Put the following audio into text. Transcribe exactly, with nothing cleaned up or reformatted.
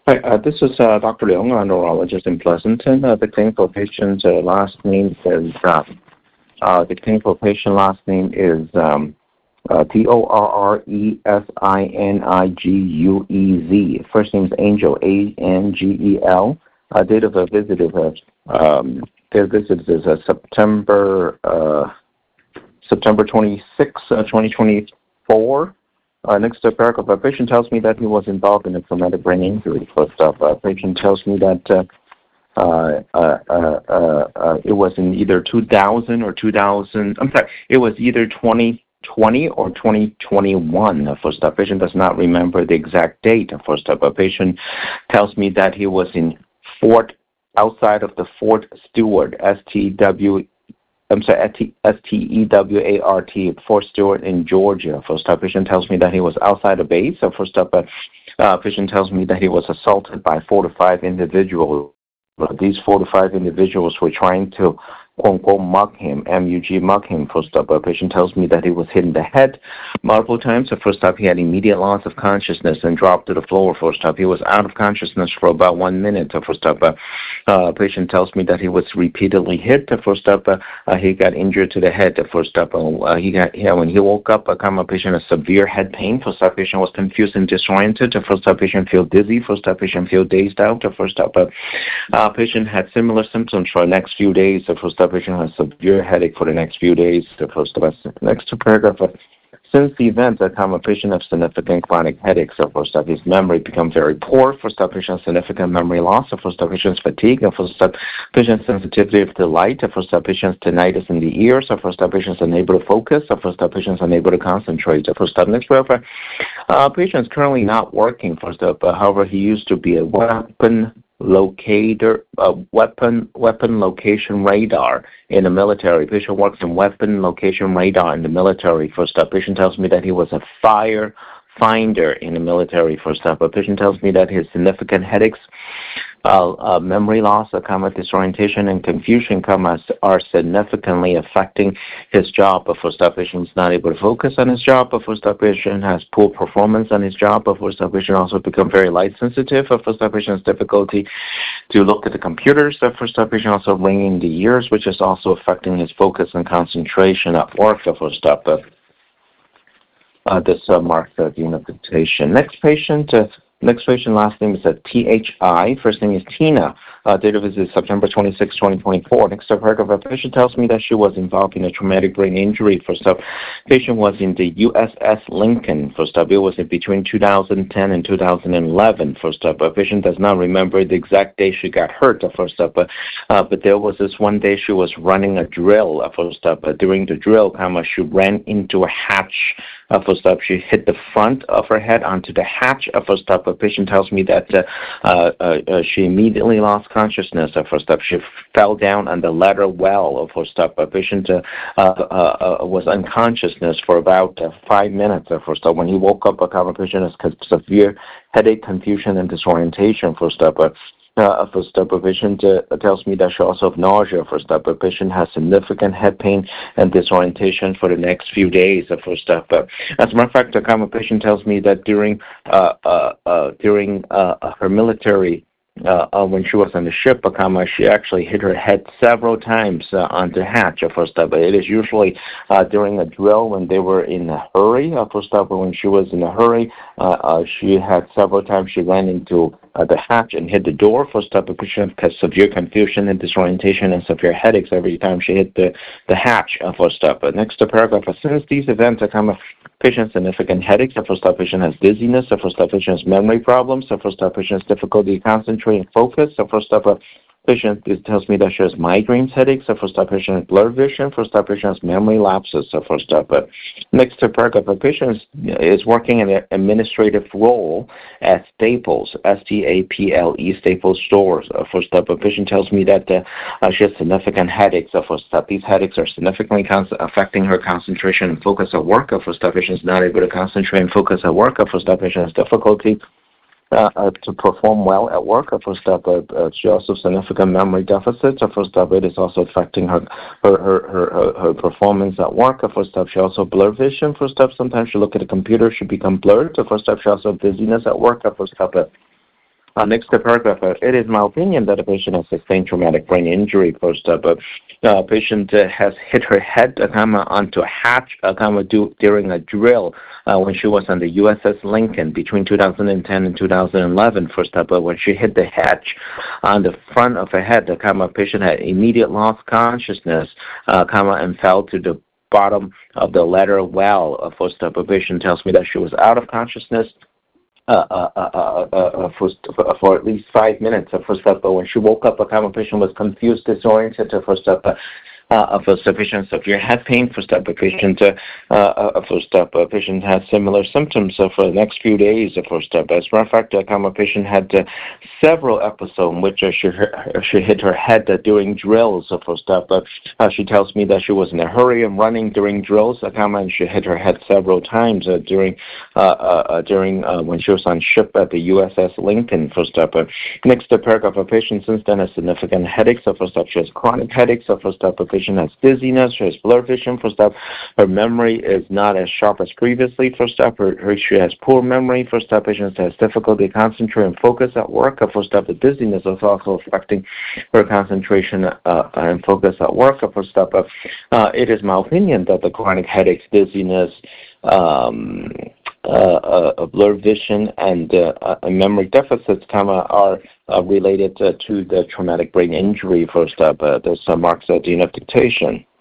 Hi, uh, this is uh, Doctor Leung, a neurologist in Pleasanton. Uh, the clinical patient's uh, last name is uh, uh, the clinical patient last name is um, uh, T O R R E S I N I G U E Z. First name is Angel, A N G E L. Uh, date of a visit is uh, um, their visit is uh, September uh, September twenty-sixth, uh, twenty twenty-four. Uh, next uh, paragraph, a patient tells me that he was involved in a traumatic brain injury. First up, a patient tells me that uh, uh, uh, uh, uh, uh, it was in either two thousand or two thousand, I'm sorry, it was either twenty twenty or twenty twenty-one. Uh, first up, patient does not remember the exact date. First up, a patient tells me that he was in Fort, outside of the Fort Stewart, S T W I'm sorry, S T E W A R T, Fort Stewart in Georgia. First up, patient tells me that he was outside the base. So first up, uh, uh, patient tells me that he was assaulted by four to five individuals. These four to five individuals were trying to, quote unquote, mug him, M U G, mug him. First up, a patient tells me that he was hit in the head multiple times. So first up, he had immediate loss of consciousness and dropped to the floor. First up, he was out of consciousness for about one minute. So first up, a uh, patient tells me that he was repeatedly hit. First up, uh, uh, he got injured to the head. First up, uh, he got yeah, when he woke up, a common patient had severe head pain. First up, patient was confused and disoriented. The first up, patient feel dizzy. First up, patient feel dazed out. The first up, uh, uh, patient had similar symptoms for the next few days. The first up, patient has severe headache for the next few days. The first up, next paragraph. Uh, Since the event, the common patient has significant chronic headaches. So first up, his memory become very poor. First up, patient significant memory loss. So first up, patient's fatigue. First up, patient sensitivity to light. First up, patient's tinnitus in the ears. So first up, patient's unable to focus. So first up, patient's unable to concentrate. So first up, next paragraph. Uh, patient's currently not working. First up, uh, however, he used to be a weapon locator, uh, weapon weapon location radar in the military. Patient works in weapon location radar in the military. First up, patient tells me that he was a fire finder in the military. First up, a patient tells me that his significant headaches, uh, uh, memory loss, uh, comma, disorientation, and confusion comma, are significantly affecting his job. But first up, patient is not able to focus on his job. But first up, patient has poor performance on his job. But first up, patient also become very light sensitive. But first up, patient has difficulty to look at the computers. The first up, patient also ringing the ears, which is also affecting his focus and concentration at work. The first up, uh, uh, this uh, marks uh, the unification. Next patient. Uh, Next patient last name is uh, T H I. First name is Tina. Uh, date of visit is September twenty-sixth, twenty twenty-four. Next up, paragraph, a patient tells me that she was involved in a traumatic brain injury. First up, patient was in the U S S Lincoln. First up, it was in between two thousand ten and two thousand eleven. First up, a patient does not remember the exact day she got hurt. Uh, first up, uh, uh, but there was this one day she was running a drill. Uh, first up, uh, during the drill, comma, she ran into a hatch. Uh, first up, she hit the front of her head onto the hatch. Uh, first up, a patient tells me that uh, uh, uh, she immediately lost consciousness. Uh, first up, she fell down on the ladder well. Uh, first up, a patient uh, uh, uh, was unconsciousness for about uh, five minutes. Uh, first up, when he woke up, a common patient has severe headache, confusion, and disorientation. First up, uh, Uh, first up, a patient uh, tells me that she also has nausea. First up, a patient has significant head pain and disorientation for the next few days. Uh, first up, uh, as a matter of fact, a common patient tells me that during uh, uh, uh, during uh, her military, uh, uh, when she was on the ship, a comma, she actually hit her head several times uh, on the hatch. Uh, first up, it is usually uh, during a drill when they were in a hurry. Uh, first up, when she was in a hurry, uh, uh, she had several times she ran into Uh, the hatch and hit the door. First up, a patient has severe confusion and disorientation and severe headaches every time she hit the, the hatch. Uh, first up, uh, next to paragraph, uh, since these events are common, patient significant headaches. The first up, patient has dizziness. The first up, patient has memory problems. The first up, patient has difficulty concentrating focus. The first up, uh, patient it tells me that she has migraines, headaches. The first up, patient has blurred vision. First up, patient has memory lapses. The first up, uh, next to paragraph, a patient is, is working in an administrative role at Staples, S T A P L E, Staples stores. Uh, first up, a patient tells me that uh, uh, she has significant headaches. Uh, first up, these headaches are significantly con- affecting her concentration and focus at work. Uh, first up, patient is not able to concentrate and focus at work. Uh, first up, patient has difficulty Uh, uh, to perform well at work. Uh, first up, uh, uh, she also has significant memory deficits. Uh, first up, it is also affecting her her, her, her, her her performance at work. Uh, first up, she also blurred vision. First up, sometimes she look at the computer, she become blurred. Uh, first up, she also has dizziness at work. Uh, first up, uh, Uh, next paragraph, uh, it is my opinion that the patient has sustained traumatic brain injury. First up, uh, uh, patient uh, has hit her head uh, comma, onto a hatch uh, comma, do, during a drill uh, when she was on the U S S Lincoln between two thousand ten and two thousand eleven. First up, uh, when she hit the hatch on the front of her head, the comma, patient had immediate loss of consciousness uh, comma, and fell to the bottom of the lateral well. Uh, first up, a patient tells me that she was out of consciousness Uh, uh, uh, uh, uh, uh, for, for at least five minutes. Uh, first up, uh, when she woke up, a common patient was confused, disoriented. Uh, first up, uh, uh, for sufficient severe head pain. First up, a patient, uh, uh, first up, a patient had similar symptoms uh, for the next few days. Uh, first up, as a matter of fact, a common patient had uh, several episodes in which uh, she, she hit her head uh, during drills. Uh, first up, uh, uh, she tells me that she was in a hurry and running during drills. Uh, and she hit her head several times uh, during uh, uh, during uh, when she was on ship at the U S S Lincoln. First up, uh, next uh, paragraph, a patient since then has significant headaches. So first up, she has chronic headaches. So first up, a patient has dizziness. She has blurred vision. First up, her memory is not as sharp as previously. First up, her, her she has poor memory. First up, patient has difficulty concentrating and focus at work. Uh, first up, the dizziness is also affecting her concentration uh, and focus at work. Uh, first up, uh, uh, it is my opinion that the chronic headaches, dizziness, um, uh, uh, blurred vision, and uh, uh, memory deficits comma, are uh, related uh, to the traumatic brain injury. First up, uh, this uh, marks the end of dictation.